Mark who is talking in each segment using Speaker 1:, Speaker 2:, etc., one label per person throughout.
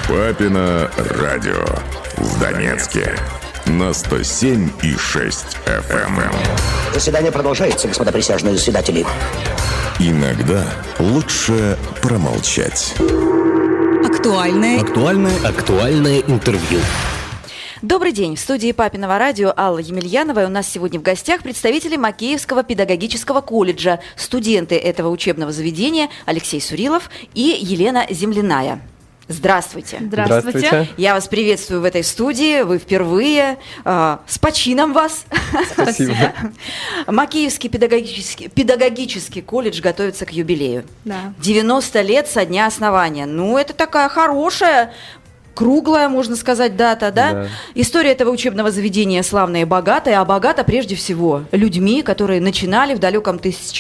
Speaker 1: Папино радио в Донецке на 107,6 FM.
Speaker 2: Заседание продолжается, господа присяжные заседатели.
Speaker 1: Иногда лучше промолчать.
Speaker 3: Актуальное интервью.
Speaker 4: Добрый день. В студии Папиного радио Алла Емельянова. И у нас сегодня в гостях представители Макеевского педагогического колледжа, студенты этого учебного заведения Алексей Сурилов и Елена Земляная. Здравствуйте.
Speaker 5: Здравствуйте.
Speaker 4: Я вас приветствую в этой студии. Вы впервые. С почином вас.
Speaker 5: Спасибо.
Speaker 4: Макеевский педагогический колледж готовится к юбилею.
Speaker 5: Да.
Speaker 4: 90 лет со дня основания. Ну, это такая хорошая, круглая, можно сказать, дата, да?
Speaker 5: Да.
Speaker 4: История этого учебного заведения славная и богатая, а богата прежде всего людьми, которые начинали в далеком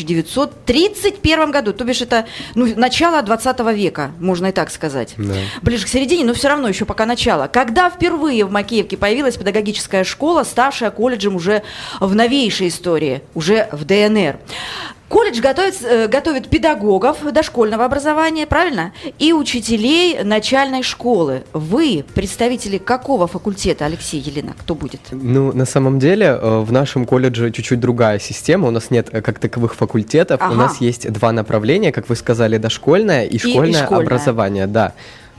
Speaker 4: 1931 году, то бишь это начало 20 века, можно и так сказать.
Speaker 5: Да.
Speaker 4: Ближе к середине, но все равно еще пока начало. Когда впервые в Макеевке появилась педагогическая школа, ставшая колледжем уже в новейшей истории, уже в ДНР. Колледж готовит педагогов дошкольного образования, правильно? И учителей начальной школы. Вы представители какого факультета, Алексей, Елена? Кто будет?
Speaker 5: Ну, на самом деле, в нашем колледже чуть-чуть другая система. У нас нет как таковых факультетов.
Speaker 4: Ага.
Speaker 5: У нас есть два направления, как вы сказали, дошкольное и школьное образование. Да.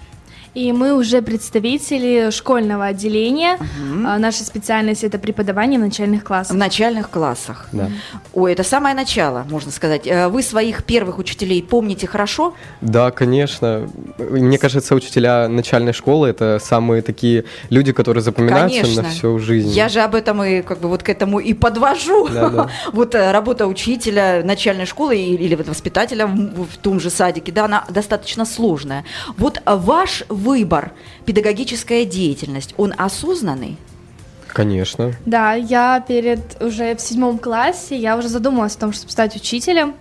Speaker 6: И мы уже представители школьного отделения. Наша специальность – это преподавание в начальных классах.
Speaker 4: В начальных классах.
Speaker 5: Да.
Speaker 4: Ой, это самое начало, можно сказать. Вы своих первых учителей помните хорошо?
Speaker 5: Да, конечно. Мне кажется, учителя начальной школы – это самые такие люди, которые запоминаются
Speaker 4: Конечно.
Speaker 5: на всю жизнь.
Speaker 4: Я же об этом и вот к этому и подвожу.
Speaker 5: Да.
Speaker 4: Вот работа учителя начальной школы или вот воспитателя в том же садике, да, она достаточно сложная. Вот ваш выбор, педагогическая деятельность, он осознанный?
Speaker 5: Конечно.
Speaker 6: Да, я уже в 7 классе, я уже задумалась о том, чтобы стать учителем.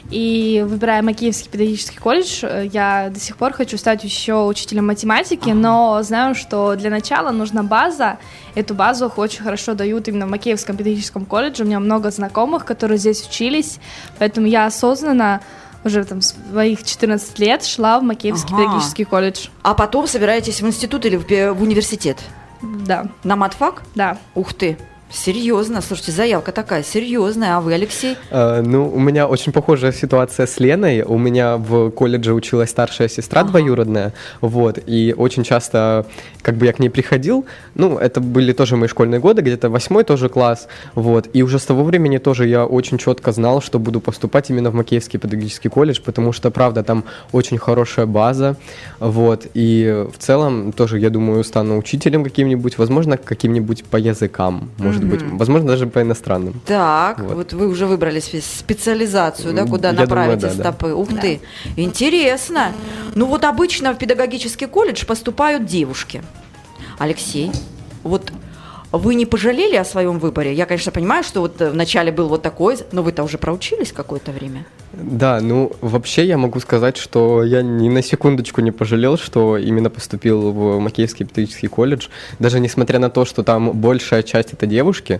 Speaker 6: И выбирая Макеевский педагогический колледж, я до сих пор хочу стать еще учителем математики, но знаю, что для начала нужна база. Эту базу очень хорошо дают именно в Макеевском педагогическом колледже. У меня много знакомых, которые здесь учились, поэтому я осознанно уже своих 14 лет шла в Макеевский педагогический колледж.
Speaker 4: А потом собираетесь в институт или в университет?
Speaker 6: Да.
Speaker 4: На матфак?
Speaker 6: Да.
Speaker 4: Ух ты! Серьезно, слушайте, заявка такая серьезная. А вы, Алексей?
Speaker 5: У меня очень похожая ситуация с Леной. У меня в колледже училась старшая сестра двоюродная, вот, и очень часто, как бы я к ней приходил, это были тоже мои школьные годы, где-то 8 тоже класс, вот, и уже с того времени тоже я очень четко знал, что буду поступать именно в Макеевский педагогический колледж, потому что, правда, там очень хорошая база, вот, и в целом тоже, я думаю, стану учителем каким-нибудь, возможно, каким-нибудь по языкам, может быть, возможно, даже по иностранным.
Speaker 4: Так, вот вы уже выбрали специализацию, да, куда направите стопы. Ух ты, интересно. Вот обычно в педагогический колледж поступают девушки. Алексей, вот вы не пожалели о своем выборе? Я, конечно, понимаю, что вот вначале был вот такой, но вы-то уже проучились какое-то время.
Speaker 5: Да, вообще я могу сказать, что я ни на секундочку не пожалел, что именно поступил в Макеевский педагогический колледж, даже несмотря на то, что там большая часть это девушки,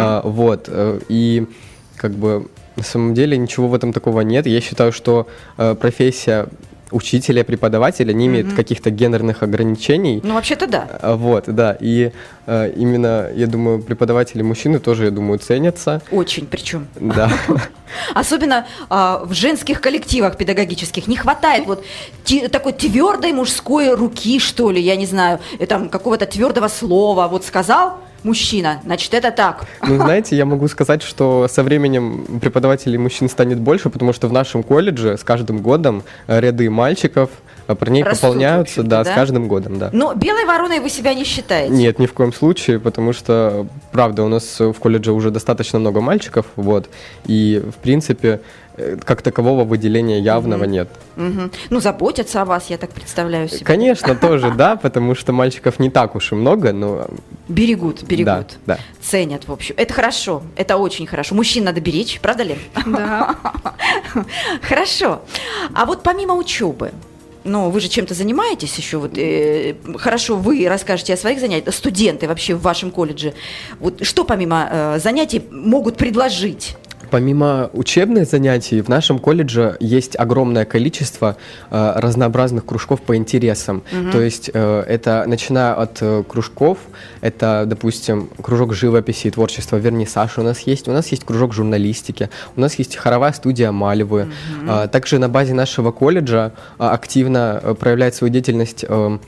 Speaker 5: и как бы на самом деле ничего в этом такого нет. Я считаю, что профессия учителя, преподавателя не имеет каких-то гендерных ограничений.
Speaker 4: Вообще-то да.
Speaker 5: Вот, да, и именно, я думаю, преподаватели мужчины тоже, я думаю, ценятся.
Speaker 4: Очень причем.
Speaker 5: Да.
Speaker 4: Особенно в женских коллективах педагогических не хватает вот такой твердой мужской руки, что ли, я не знаю, там какого-то твердого слова. Вот сказал мужчина, значит, это так.
Speaker 5: Знаете, я могу сказать, что со временем преподавателей мужчин станет больше, потому что в нашем колледже с каждым годом ряды мальчиков, парней пополняются, да, с каждым годом, да.
Speaker 4: Но белой вороной вы себя не считаете?
Speaker 5: Нет, ни в коем случае, потому что, правда, у нас в колледже уже достаточно много мальчиков, вот, и, в принципе, как такового выделения явного нет.
Speaker 4: Заботятся о вас, я так представляю себе.
Speaker 5: Конечно, тоже, да, потому что мальчиков не так уж и много, но...
Speaker 4: Берегут.
Speaker 5: Да.
Speaker 4: Ценят, в общем. Это хорошо, это очень хорошо. Мужчин надо беречь, правда ли?
Speaker 6: Да.
Speaker 4: Хорошо. А вот помимо учебы, вы же чем-то занимаетесь еще? Хорошо, вы расскажете о своих занятиях. Студенты вообще в вашем колледже. Вот что помимо занятий могут предложить?
Speaker 5: Помимо учебных занятий, в нашем колледже есть огромное количество разнообразных кружков по интересам. То есть это, начиная от кружков, это, допустим, кружок живописи и творчества, вернисаж у нас есть кружок журналистики, у нас есть хоровая студия Мальвы. Также на базе нашего колледжа активно проявляет свою деятельность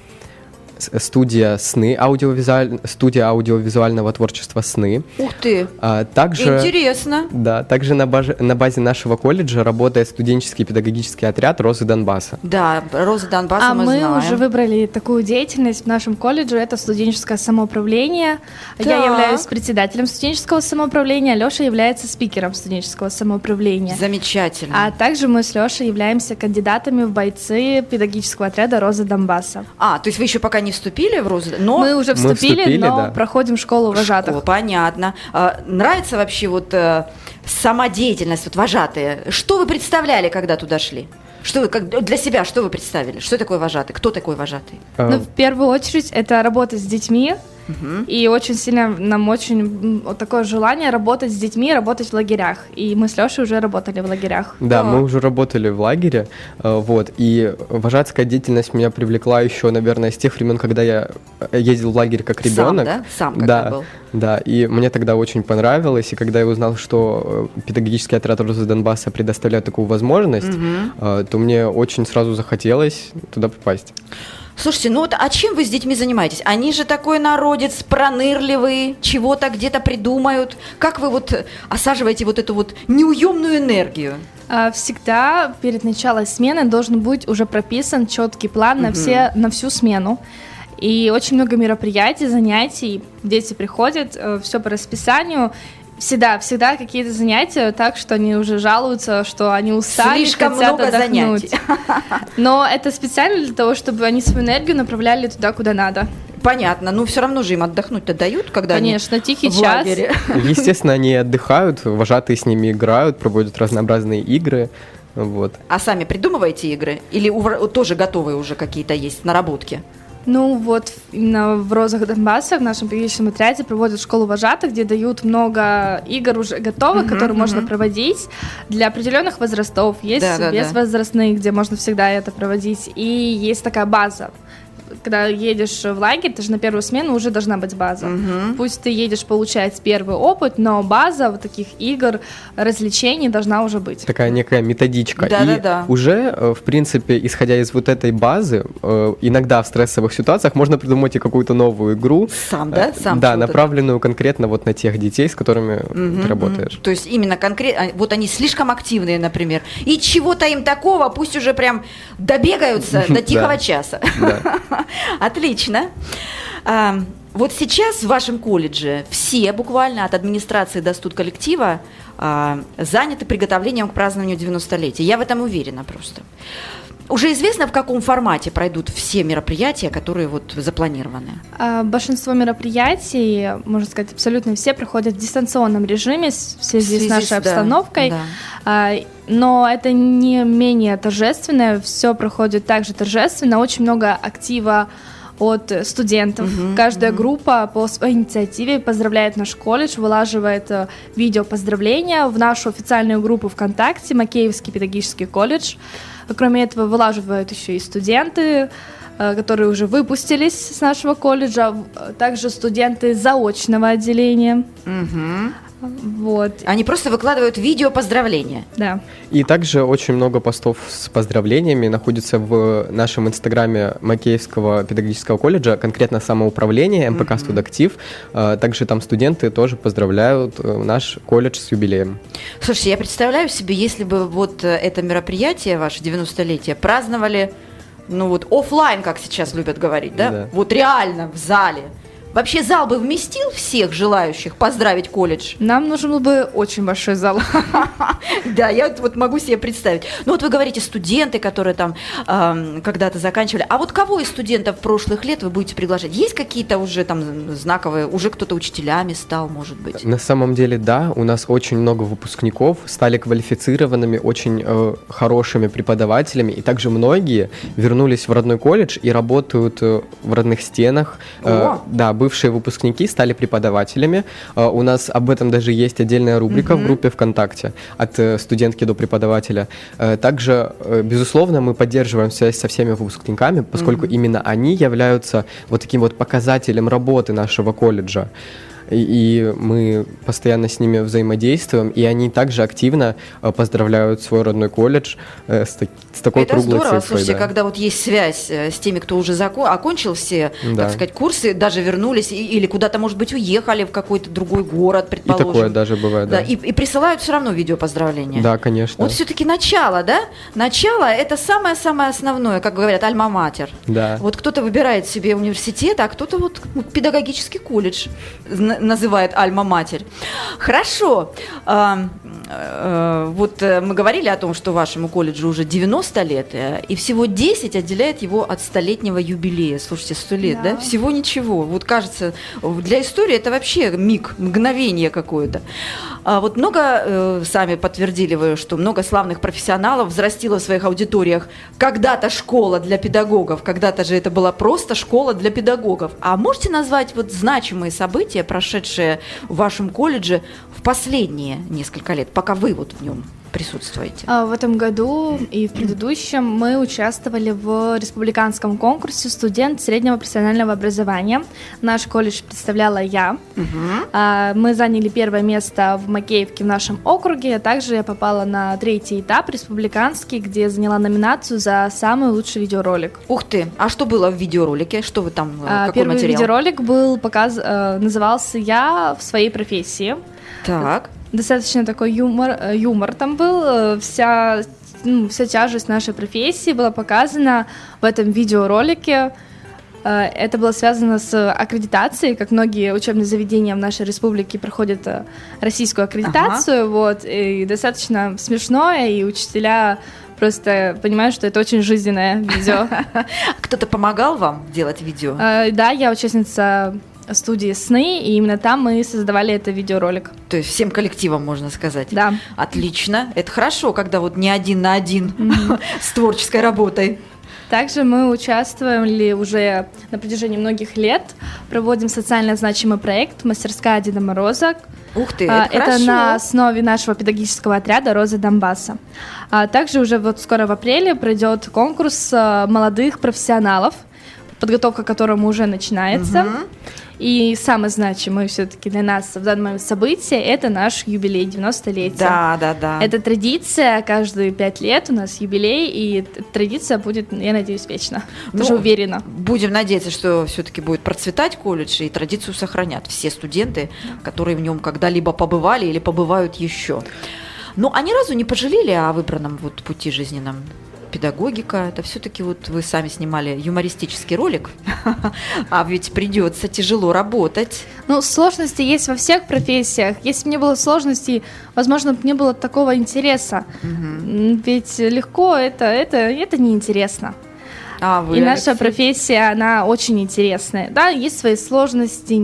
Speaker 5: студия «Сны», студия аудиовизуального творчества «Сны».
Speaker 4: Ух ты!
Speaker 5: Также,
Speaker 4: интересно.
Speaker 5: Да, также на базе нашего колледжа работает студенческий педагогический отряд «Розы Донбасса».
Speaker 4: Да, «Розы Донбасса» мы знаем.
Speaker 6: А мы уже выбрали такую деятельность в нашем колледже, это студенческое самоуправление.
Speaker 4: Так.
Speaker 6: Я являюсь председателем студенческого самоуправления, Лёша является спикером студенческого самоуправления.
Speaker 4: Замечательно.
Speaker 6: А также мы с Лёшей являемся кандидатами в бойцы педагогического отряда «Розы Донбасса».
Speaker 4: То есть вы еще пока не вступили в «Розы», но...
Speaker 6: Мы уже вступили, но
Speaker 5: да.
Speaker 6: проходим школу вожатых.
Speaker 4: Понятно. Нравится вообще сама деятельность, вожатые? Что вы представляли, когда туда шли? Для себя что вы представили? Что такое вожатый? Кто такой вожатый?
Speaker 6: В первую очередь, это работать с детьми. И очень сильно нам очень такое желание работать с детьми, работать в лагерях. И мы с Лешей уже работали в лагерях.
Speaker 5: Да, мы уже работали в лагере, и вожатская деятельность меня привлекла еще, наверное, с тех времен, когда я ездил в лагерь как ребенок.
Speaker 4: Сам когда был?
Speaker 5: Да, и мне тогда очень понравилось, и когда я узнал, что педагогический отряд «Розы Донбасса» предоставляет такую возможность, то мне очень сразу захотелось туда попасть.
Speaker 4: Слушайте, а чем вы с детьми занимаетесь? Они же такой народец, пронырливый, чего-то где-то придумают. Как вы осаживаете эту неуемную энергию?
Speaker 6: Всегда перед началом смены должен быть уже прописан четкий план на всю смену. И очень много мероприятий, занятий. Дети приходят, все по расписанию. Всегда какие-то занятия, так что они уже жалуются, что они устали,
Speaker 4: слишком
Speaker 6: хотят
Speaker 4: много
Speaker 6: отдохнуть.
Speaker 4: занятий.
Speaker 6: Но это специально для того, чтобы они свою энергию направляли туда, куда надо.
Speaker 4: Понятно, но все равно же им отдохнуть-то дают, когда
Speaker 6: конечно,
Speaker 4: они
Speaker 6: тихий
Speaker 4: в
Speaker 6: час.
Speaker 4: лагере.
Speaker 5: Естественно, они отдыхают, вожатые с ними играют, проводят разнообразные игры.
Speaker 4: А сами придумываете игры? Или тоже готовые уже какие-то есть наработки?
Speaker 6: Именно в «Розах Донбасса», в нашем педагогическом отряде проводят школу вожатых, где дают много игр уже готовых, которые можно проводить для определенных возрастов. Есть безвозрастные, где можно всегда это проводить. И есть такая база. Когда едешь в лагерь, ты же на первую смену уже должна быть база. Пусть ты едешь получать первый опыт, но база таких игр, развлечений должна уже быть.
Speaker 5: Такая некая методичка.
Speaker 4: Да.
Speaker 5: Уже, в принципе, исходя из этой базы, иногда в стрессовых ситуациях можно придумать и какую-то новую игру.
Speaker 4: Сам
Speaker 5: направленную конкретно на тех детей, с которыми ты работаешь.
Speaker 4: То есть именно конкретно, они слишком активные, например, и чего-то им такого, пусть уже прям добегаются до тихого часа. Отлично. Сейчас в вашем колледже все буквально от администрации до студколлектива заняты приготовлением к празднованию 90-летия. Я в этом уверена просто. Уже известно, в каком формате пройдут все мероприятия, которые запланированы?
Speaker 6: Большинство мероприятий, можно сказать, абсолютно все проходят в дистанционном режиме в связи с нашей обстановкой. Да. Но это не менее торжественно, все проходит также торжественно, очень много актива от студентов. Каждая группа по своей инициативе поздравляет наш колледж, вылаживает видео поздравления в нашу официальную группу ВКонтакте «Макеевский педагогический колледж». Кроме этого, вылаживают еще и студенты, которые уже выпустились с нашего колледжа, также студенты заочного отделения.
Speaker 4: Они просто выкладывают видео поздравления.
Speaker 6: Да.
Speaker 5: И также очень много постов с поздравлениями находится в нашем инстаграме Макеевского педагогического колледжа, конкретно самоуправление, МПК «Студактив». Также там студенты тоже поздравляют наш колледж с юбилеем.
Speaker 4: Слушайте, я представляю себе, если бы это мероприятие, ваше 90-летие, праздновали, офлайн, как сейчас любят говорить, да? Реально в зале. Вообще зал бы вместил всех желающих поздравить колледж?
Speaker 6: Нам нужен был бы очень большой зал.
Speaker 4: Да, я могу себе представить. Вы говорите, студенты, которые там когда-то заканчивали. А кого из студентов прошлых лет вы будете приглашать? Есть какие-то уже там знаковые, уже кто-то учителями стал, может быть?
Speaker 5: На самом деле, да, у нас очень много выпускников стали квалифицированными, очень хорошими преподавателями, и также многие вернулись в родной колледж и работают в родных стенах. Да, бывшие выпускники стали преподавателями. У нас об этом даже есть отдельная рубрика в группе ВКонтакте «От студентки до преподавателя». Также, безусловно, мы поддерживаем связь со всеми выпускниками, поскольку именно они являются вот таким вот показателем работы нашего колледжа. И мы постоянно с ними взаимодействуем, и они также активно поздравляют свой родной колледж с такой
Speaker 4: это
Speaker 5: круглой
Speaker 4: здорово,
Speaker 5: цифрой.
Speaker 4: слушайте,
Speaker 5: Да.
Speaker 4: когда вот есть связь с теми, кто уже окончил все,
Speaker 5: Да.
Speaker 4: так сказать, курсы, даже вернулись или куда-то, может быть, уехали в какой-то другой город, предположим.
Speaker 5: И такое даже бывает, да.
Speaker 4: И присылают все равно видео поздравления.
Speaker 5: Да, конечно.
Speaker 4: Вот все-таки начало, да? Начало – это самое-самое основное, как говорят, альма-матер.
Speaker 5: Да.
Speaker 4: Вот кто-то выбирает себе университет, а кто-то вот педагогический колледж называет альма-матер. Хорошо. Вот мы говорили о том, что вашему колледжу уже 90 лет, и всего 10 отделяет его от столетнего юбилея. Слушайте, 100 лет, да? Всего ничего. Вот кажется, для истории это вообще миг, мгновение какое-то. Вот много, сами подтвердили вы, что много славных профессионалов взрастило в своих аудиториях. Когда-то школа для педагогов, когда-то же это была просто школа для педагогов. А можете назвать вот значимые события, прошедшие в вашем колледже в последние несколько лет, пока вы вот в нем присутствуете?
Speaker 6: В этом году и в предыдущем мы участвовали в республиканском конкурсе «Студент среднего профессионального образования». Наш колледж представляла я. Мы заняли первое место в Макеевке в нашем округе. Также я попала на 3-й этап республиканский, где заняла номинацию за самый лучший видеоролик.
Speaker 4: Ух ты! А что было в видеоролике? Что вы там, какой
Speaker 6: Первый
Speaker 4: материал?
Speaker 6: видеоролик был назывался «Я в своей профессии».
Speaker 4: Так.
Speaker 6: Достаточно такой юмор там был, вся тяжесть нашей профессии была показана в этом видеоролике. Это было связано с аккредитацией, как многие учебные заведения в нашей республике проходят российскую аккредитацию, вот, и достаточно смешно, и учителя просто понимают, что это очень жизненное видео.
Speaker 4: Кто-то помогал вам делать видео?
Speaker 6: Да, я участница студии «Сны», и именно там мы создавали этот видеоролик.
Speaker 4: То есть всем коллективом, можно сказать.
Speaker 6: Да.
Speaker 4: Отлично. Это хорошо, когда вот не один на один с творческой работой.
Speaker 6: Также мы участвовали уже на протяжении многих лет, проводим социально значимый проект «Мастерская Деда Мороза».
Speaker 4: Ух ты, это
Speaker 6: Это
Speaker 4: хорошо.
Speaker 6: на основе нашего педагогического отряда «Розы Донбасса». Также уже вот скоро в апреле пройдет конкурс молодых профессионалов, подготовка к которому уже начинается. И самое значимое все-таки для нас в данный момент событие – это наш юбилей, 90-летие.
Speaker 4: Да.
Speaker 6: Это традиция, каждые 5 лет у нас юбилей, и традиция будет, я надеюсь, вечно. Тоже уверена.
Speaker 4: Будем надеяться, что все-таки будет процветать колледж, и традицию сохранят все студенты, которые в нем когда-либо побывали или побывают еще. Но а ни разу не пожалели о выбранном вот пути жизненном? Педагогика, это все-таки вот вы сами снимали юмористический ролик, а ведь придется тяжело работать.
Speaker 6: Ну, сложности есть во всех профессиях. Если бы не было сложностей, возможно, бы не было такого интереса. Ведь легко это неинтересно.
Speaker 4: А вы,
Speaker 6: И наша
Speaker 4: Алексей?
Speaker 6: профессия, она очень интересная. Да, есть свои сложности,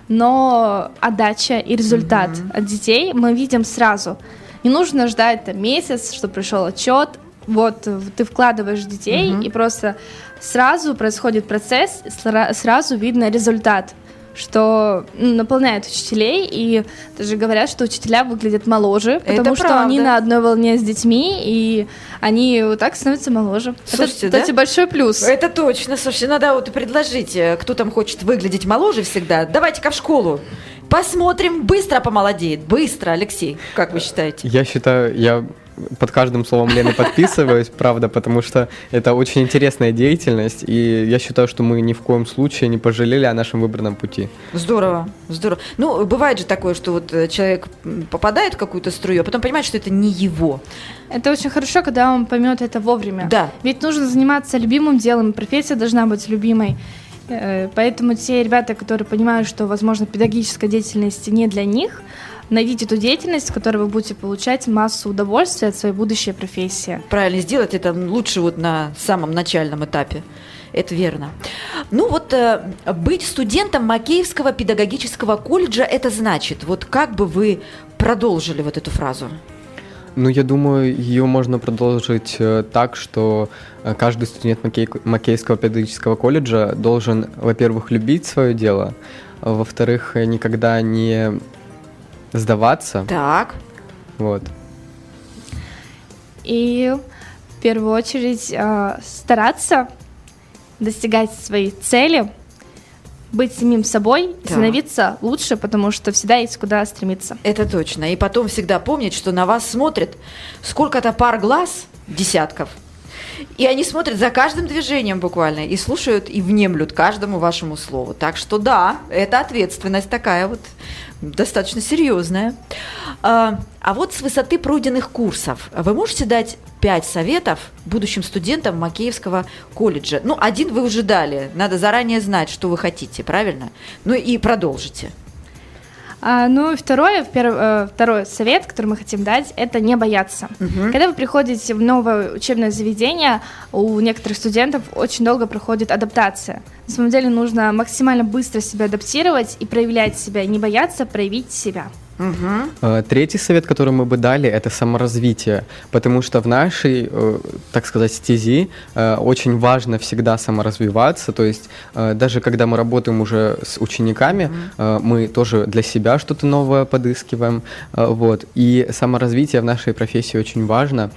Speaker 6: но отдача и результат от детей мы видим сразу. Не нужно ждать месяц, чтобы пришел отчет. Вот ты вкладываешь в детей, и просто сразу происходит процесс, сразу видно результат, что наполняет учителей, и даже говорят, что учителя выглядят моложе, потому что
Speaker 4: правда.
Speaker 6: они на одной волне с детьми, и они вот так становятся моложе.
Speaker 4: Слушайте,
Speaker 6: это, кстати, большой плюс.
Speaker 4: Это точно. Слушайте, надо вот предложить, кто там хочет выглядеть моложе всегда. Давайте-ка в школу. Посмотрим, быстро помолодеет. Быстро, Алексей, как вы считаете?
Speaker 5: Я считаю, я под каждым словом Лены подписываюсь, правда, потому что это очень интересная деятельность, и я считаю, что мы ни в коем случае не пожалели о нашем выбранном пути.
Speaker 4: Здорово, здорово. Ну, бывает же такое, что вот человек попадает в какую-то струю, а потом понимает, что это не его.
Speaker 6: Это очень хорошо, когда он поймет это вовремя.
Speaker 4: Да.
Speaker 6: Ведь нужно заниматься любимым делом, профессия должна быть любимой. Поэтому те ребята, которые понимают, что, возможно, педагогическая деятельность не для них, найдите ту деятельность, в которой вы будете получать массу удовольствия от своей будущей профессии.
Speaker 4: Правильно сделать это лучше вот на самом начальном этапе. Это верно. Ну вот быть студентом Макеевского педагогического колледжа, это значит, вот как бы вы продолжили вот эту фразу?
Speaker 5: Ну, я думаю, ее можно продолжить так, что каждый студент Макеевского педагогического колледжа должен, во-первых, любить свое дело, во-вторых, никогда не сдаваться.
Speaker 4: Так.
Speaker 5: Вот.
Speaker 6: И в первую очередь стараться достигать своей цели, быть самим собой, становиться лучше, потому что всегда есть куда стремиться.
Speaker 4: Это точно. И потом всегда помнить, что на вас смотрит сколько-то пар глаз, десятков, и они смотрят за каждым движением буквально, и слушают, и внемлют каждому вашему слову. Так что да, это ответственность такая вот достаточно серьезная. А вот с высоты пройденных курсов вы можете дать 5 советов будущим студентам Макеевского колледжа? Ну, один вы уже дали, надо заранее знать, что вы хотите, правильно? Ну и продолжите.
Speaker 6: Ну и второй совет, который мы хотим дать, это не бояться. Когда вы приходите в новое учебное заведение, у некоторых студентов очень долго проходит адаптация. На самом деле нужно максимально быстро себя адаптировать и проявлять себя, не бояться проявить себя.
Speaker 5: Третий совет, который мы бы дали, это саморазвитие, потому что в нашей, так сказать, стези очень важно всегда саморазвиваться, то есть даже когда мы работаем уже с учениками, мы тоже для себя что-то новое подыскиваем, вот, и саморазвитие в нашей профессии очень важно.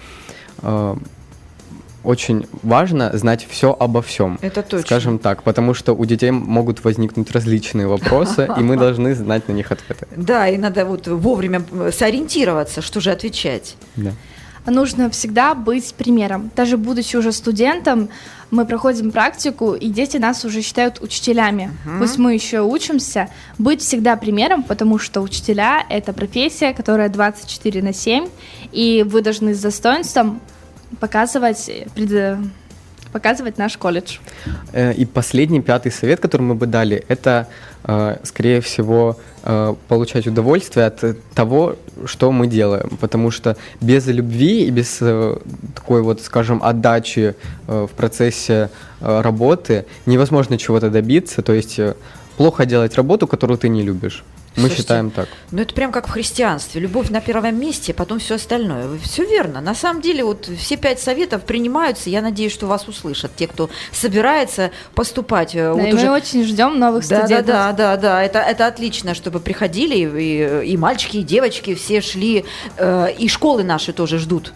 Speaker 5: Очень важно знать все обо всем. Это точно. Скажем так, потому что у детей могут возникнуть различные вопросы, и мы должны знать на них ответы.
Speaker 4: Да, и надо вот вовремя сориентироваться, что же отвечать.
Speaker 5: Да.
Speaker 6: Нужно всегда быть примером. Даже будучи уже студентом, мы проходим практику, и дети нас уже считают учителями. Пусть мы еще учимся, быть всегда примером, потому что учителя – это профессия, которая 24/7, и вы должны с достоинством показывать наш колледж.
Speaker 5: И последний, 5-й совет, который мы бы дали, это, скорее всего, получать удовольствие от того, что мы делаем. Потому что без любви и без такой вот, скажем, отдачи в процессе работы невозможно чего-то добиться. То есть плохо делать работу, которую ты не любишь. Мы считаем так.
Speaker 4: Ну, это прям как в христианстве. Любовь на первом месте, потом все остальное. Все верно. На самом деле, вот все 5 советов принимаются. Я надеюсь, что вас услышат те, кто собирается поступать.
Speaker 6: Да,
Speaker 4: вот
Speaker 6: и уже... мы очень ждем новых студентов.
Speaker 4: Да. Это отлично, чтобы приходили и мальчики, и девочки, все шли. И школы наши тоже ждут.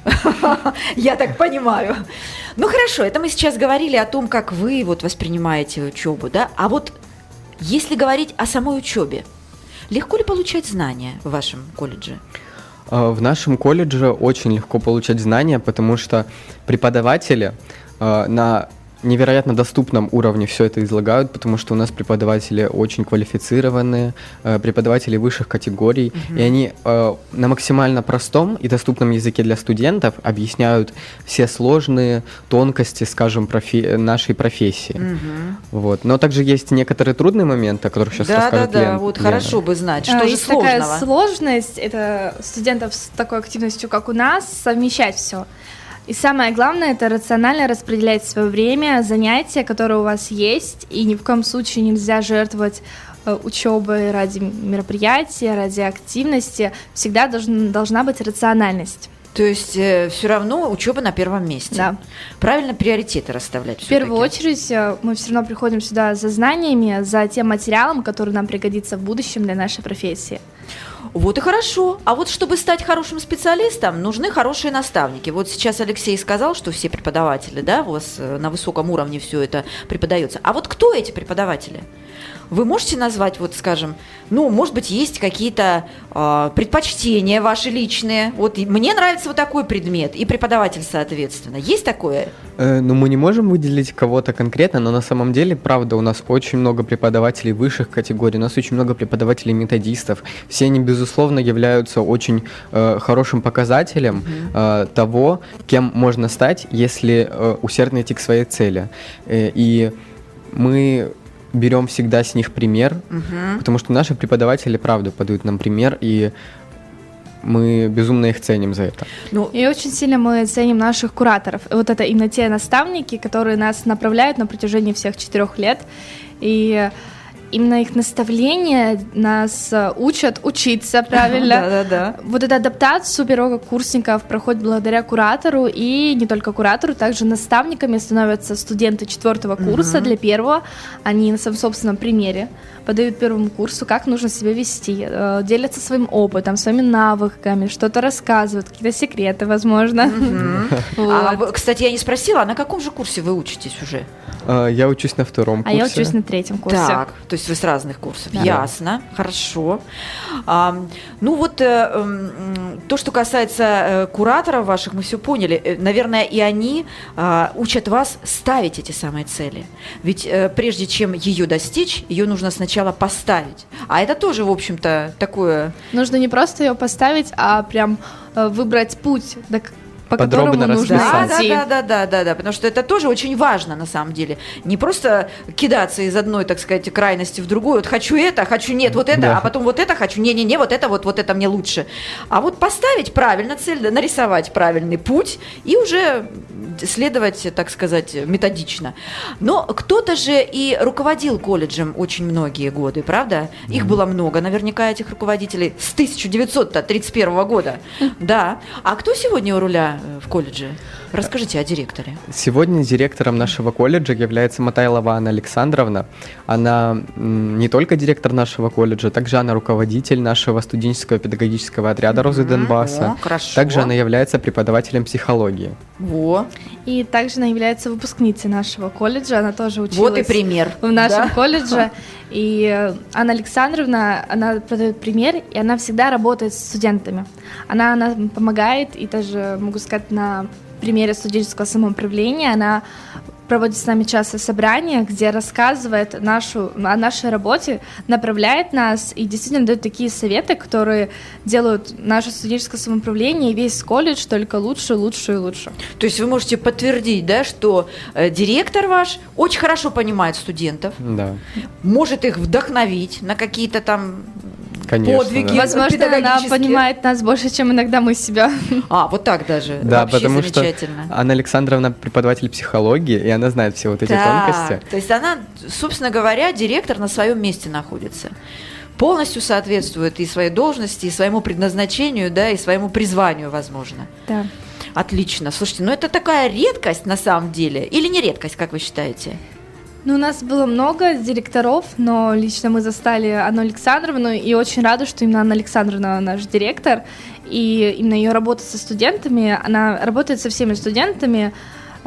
Speaker 4: Я так понимаю. Ну, хорошо, это мы сейчас говорили о том, как вы вот воспринимаете учебу, да? А вот если говорить о самой учебе, легко ли получать знания в вашем колледже?
Speaker 5: В нашем колледже очень легко получать знания, потому что преподаватели на невероятно доступном уровне все это излагают, потому что у нас преподаватели очень квалифицированные, преподаватели высших категорий, и они на максимально простом и доступном языке для студентов объясняют все сложные тонкости, скажем, нашей профессии. Вот. Но также есть некоторые трудные моменты, о которых сейчас расскажет Лена.
Speaker 4: Да, вот хорошо бы знать, что же
Speaker 6: есть
Speaker 4: сложного.
Speaker 6: Такая сложность, это студентов с такой активностью, как у нас, совмещать все. И самое главное – это рационально распределять свое время, занятия, которые у вас есть, и ни в коем случае нельзя жертвовать учебой ради мероприятия, ради активности. Всегда должна быть рациональность.
Speaker 4: То есть все равно учеба на первом месте.
Speaker 6: Да.
Speaker 4: Правильно приоритеты расставлять.
Speaker 6: В первую очередь мы все равно приходим сюда за знаниями, за тем материалом, который нам пригодится в будущем для нашей профессии.
Speaker 4: Вот и хорошо. А вот чтобы стать хорошим специалистом, нужны хорошие наставники. Вот сейчас Алексей сказал, что все преподаватели, да, у вас на высоком уровне все это преподается. А вот кто эти преподаватели? Вы можете назвать, вот, скажем, ну, может быть, есть какие-то предпочтения ваши личные. Вот мне нравится вот такой предмет, и преподаватель, соответственно. Есть такое?
Speaker 5: Ну, мы не можем выделить кого-то конкретно, но на самом деле, правда, у нас очень много преподавателей высших категорий, у нас очень много преподавателей-методистов. Все они, безусловно, являются очень хорошим показателем того, кем можно стать, если усердно идти к своей цели. И мы берем всегда с них пример, потому что наши преподаватели, правда, подают нам пример, и мы безумно их ценим за это.
Speaker 6: Ну, и очень сильно мы ценим наших кураторов. Вот это именно те наставники, которые нас направляют на протяжении всех 4 лет. И именно их наставления нас учат учиться правильно.
Speaker 4: Да.
Speaker 6: Вот эту адаптацию первокурсников проходит благодаря куратору, и не только куратору, также наставниками становятся студенты 4 курса для первого. Они на своем собственном примере подают первому курсу, как нужно себя вести, делятся своим опытом, своими навыками, что-то рассказывают, какие-то секреты, возможно.
Speaker 4: Кстати, я не спросила, а на каком же курсе вы учитесь уже?
Speaker 5: Я учусь на 2-м курсе.
Speaker 6: А я учусь на 3-м курсе.
Speaker 4: Так, то есть вы с разных курсов.
Speaker 6: Да.
Speaker 4: Ясно, хорошо. Ну вот то, что касается кураторов ваших, мы все поняли. Наверное, и они учат вас ставить эти самые цели. Ведь прежде чем ее достичь, ее нужно сначала поставить. А это тоже, в общем-то, такое...
Speaker 6: Нужно не просто ее поставить, а прям выбрать путь, по
Speaker 5: Подробно
Speaker 6: которому нужно
Speaker 5: расписать.
Speaker 6: идти.
Speaker 4: Да, потому что это тоже очень важно на самом деле. Не просто кидаться из одной, так сказать, крайности в другую. Вот хочу это, хочу нет, вот это,
Speaker 5: Да.
Speaker 4: а потом вот это хочу, не-не-не, вот это мне лучше. А вот поставить правильно цель, нарисовать правильный путь и уже следовать, так сказать, методично. Но кто-то же и руководил колледжем очень многие годы, правда? Их было много, наверняка, этих руководителей с 1931 года. Да. А кто сегодня у руля в колледже? Расскажите о директоре.
Speaker 5: Сегодня директором нашего колледжа является Матайлова Анна Александровна. Она не только директор нашего колледжа, также она руководитель нашего студенческого педагогического отряда «Розы Донбасса».
Speaker 4: О, хорошо.
Speaker 5: Также она является преподавателем психологии.
Speaker 4: Во.
Speaker 6: И также она является выпускницей нашего колледжа, она тоже училась
Speaker 4: Вот и пример.
Speaker 6: в нашем
Speaker 4: Да?
Speaker 6: колледже. И Анна Александровна, она подает пример, и она всегда работает с студентами. Она нам помогает, и даже, могу сказать, на примере студенческого самоуправления она проводит с нами часто собрания, где рассказывает о нашей работе, направляет нас и действительно дает такие советы, которые делают наше студенческое самоуправление и весь колледж только лучше, лучше и лучше.
Speaker 4: То есть вы можете подтвердить, да, что директор ваш очень хорошо понимает студентов,
Speaker 5: Да,
Speaker 4: может их вдохновить на какие-то там
Speaker 5: конечно.
Speaker 4: подвиги.
Speaker 5: Да.
Speaker 6: Возможно, она
Speaker 4: педагогические.
Speaker 6: понимает нас больше, чем иногда мы себя.
Speaker 4: Вот так даже.
Speaker 5: Да,
Speaker 4: Вообще
Speaker 5: потому что
Speaker 4: замечательно.
Speaker 5: Анна Александровна преподаватель психологии, и она знает все вот эти тонкости.
Speaker 4: То есть она, собственно говоря, директор на своем месте находится. Полностью соответствует и своей должности, и своему предназначению, да, и своему призванию, возможно.
Speaker 6: Да.
Speaker 4: Отлично. Слушайте, ну это такая редкость на самом деле. Или не редкость, как вы считаете?
Speaker 6: Ну, у нас было много директоров, но лично мы застали Анну Александровну, и очень рада, что именно Анна Александровна наш директор, и именно ее работа со студентами, она работает со всеми студентами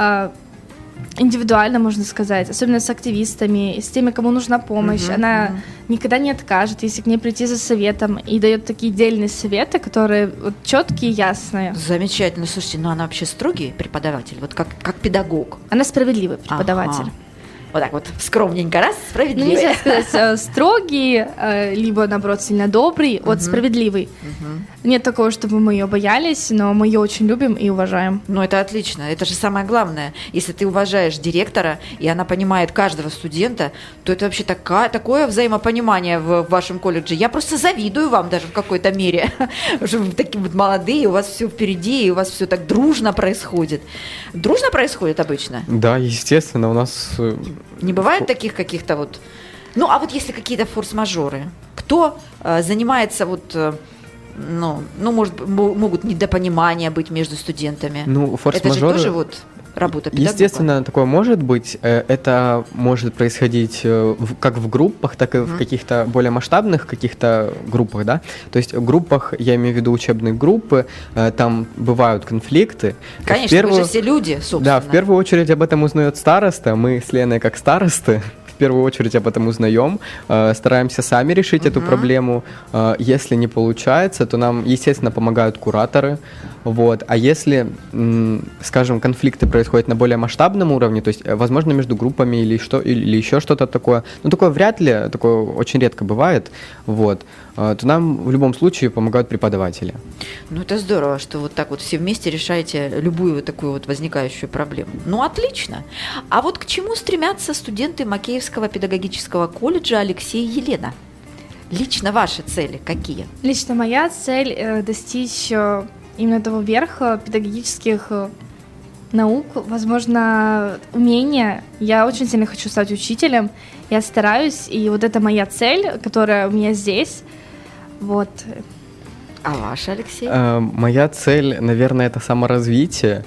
Speaker 6: индивидуально, можно сказать, особенно с активистами, с теми, кому нужна помощь. Она никогда не откажет, если к ней прийти за советом, и дает такие дельные советы, которые вот четкие и ясные.
Speaker 4: Замечательно. Слушайте, ну она вообще строгий преподаватель, вот как педагог.
Speaker 6: Она справедливый преподаватель.
Speaker 4: Ага. Вот так вот скромненько, раз,
Speaker 6: Ну,
Speaker 4: справедливый.
Speaker 6: нельзя сказать строгий, либо, наоборот, сильно добрый, вот справедливый. Нет такого, чтобы мы ее боялись, но мы ее очень любим и уважаем.
Speaker 4: Ну, это отлично. Это же самое главное. Если ты уважаешь директора, и она понимает каждого студента, то это вообще такое взаимопонимание в вашем колледже. Я просто завидую вам даже в какой-то мере, что вы такие вот молодые, у вас все впереди, и у вас все так дружно происходит. Дружно происходит обычно?
Speaker 5: Да, естественно, у нас...
Speaker 4: Не бывает таких каких-то вот... Ну, а вот если какие-то форс-мажоры, кто занимается вот... могут недопонимания быть между студентами.
Speaker 5: Ну,
Speaker 4: Это
Speaker 5: форс-мажоры...
Speaker 4: же тоже вот работа педагога.
Speaker 5: Естественно, такое может быть. Это может происходить как в группах, так и в каких-то более масштабных каких-то группах, да. То есть в группах, я имею в виду учебные группы, там бывают конфликты.
Speaker 4: Конечно, вы же все люди, собственно.
Speaker 5: Да, в первую очередь об этом узнает староста. Мы с Леной как старосты в первую очередь об этом узнаем, стараемся сами решить эту проблему. Если не получается, то нам, естественно, помогают кураторы. Вот. А если, скажем, конфликты происходят на более масштабном уровне, то есть, возможно, между группами или еще что-то такое, ну, такое вряд ли, такое очень редко бывает, вот, то нам в любом случае помогают преподаватели.
Speaker 4: Ну, это здорово, что вот так вот все вместе решаете любую такую вот возникающую проблему. Ну, отлично. А вот к чему стремятся студенты Макеевского педагогического колледжа Алексей и Елена? Лично ваши цели какие?
Speaker 6: Лично моя цель достичь именно того верха педагогических наук, возможно, умения. Я очень сильно хочу стать учителем. Я стараюсь, и вот это моя цель, которая у меня здесь. Вот.
Speaker 4: А ваша, Алексей?
Speaker 5: Моя цель, наверное, это саморазвитие.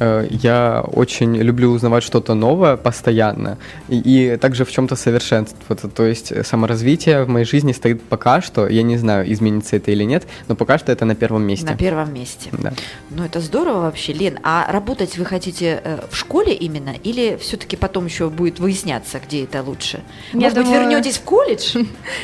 Speaker 5: Я очень люблю узнавать что-то новое постоянно и также в чем-то совершенствоваться. То есть саморазвитие в моей жизни стоит пока что. Я не знаю, изменится это или нет, но пока что это на первом месте.
Speaker 4: На первом месте.
Speaker 5: Да.
Speaker 4: Ну, это здорово вообще. Лен, а работать вы хотите в школе именно или все-таки потом еще будет выясняться, где это лучше? Может быть, вернетесь в колледж?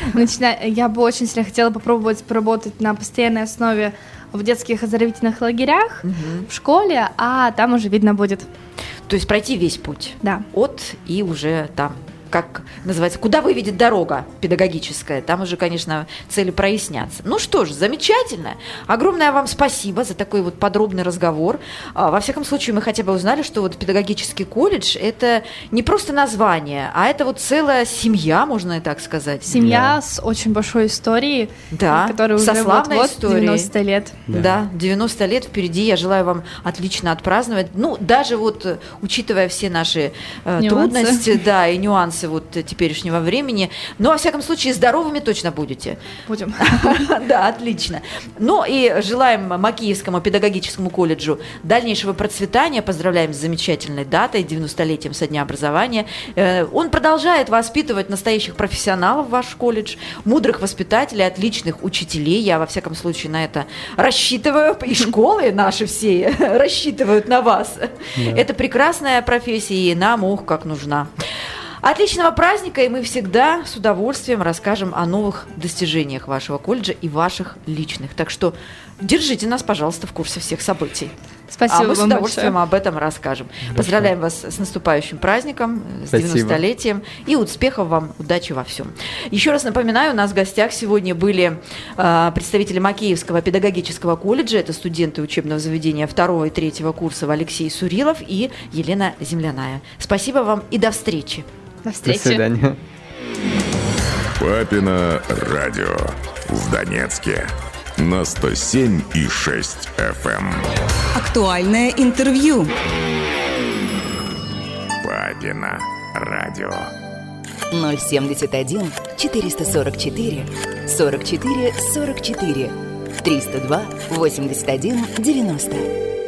Speaker 6: Я бы очень сильно хотела попробовать поработать на постоянной основе в детских оздоровительных лагерях, в школе, а там уже видно будет.
Speaker 4: То есть пройти весь путь.
Speaker 6: Да.
Speaker 4: От и уже там, как называется, куда выведет дорога педагогическая, там уже, конечно, цели прояснятся. Ну что ж, замечательно. Огромное вам спасибо за такой вот подробный разговор. Во всяком случае, мы хотя бы узнали, что вот педагогический колледж – это не просто название, а это вот целая семья, можно и так сказать.
Speaker 6: Семья с очень большой историей,
Speaker 4: да,
Speaker 6: которая уже вот-вот 90 лет.
Speaker 4: Да, 90 лет впереди. Я желаю вам отлично отпраздновать. Ну, даже вот учитывая все наши трудности, да, и нюансы вот теперешнего времени. Но, во всяком случае, здоровыми точно будете.
Speaker 6: Будем.
Speaker 4: Да, отлично. Ну и желаем Макеевскому педагогическому колледжу дальнейшего процветания. Поздравляем с замечательной датой, 90-летием со дня образования. Он продолжает воспитывать настоящих профессионалов, ваш колледж, мудрых воспитателей, отличных учителей. Я, во всяком случае, на это рассчитываю. И школы наши все рассчитывают на вас. Да. Это прекрасная профессия, и нам, как нужна. Отличного праздника, и мы всегда с удовольствием расскажем о новых достижениях вашего колледжа и ваших личных. Так что держите нас, пожалуйста, в курсе всех событий.
Speaker 6: Спасибо
Speaker 4: мы
Speaker 6: вам
Speaker 4: с удовольствием
Speaker 6: большое.
Speaker 4: Об этом расскажем. Поздравляем вас с наступающим праздником, с 90-летием, и успехов вам, удачи во всем. Еще раз напоминаю, у нас в гостях сегодня были представители Макеевского педагогического колледжа, это студенты учебного заведения 2 и 3 курсов Алексей Сурилов и Елена Земляная. Спасибо вам и до встречи.
Speaker 6: До встречи.
Speaker 5: До свидания.
Speaker 1: Папино радио в Донецке на 107,6 FM.
Speaker 3: Актуальное интервью.
Speaker 1: Папино радио.
Speaker 7: 071 444 44 44 302 81 90.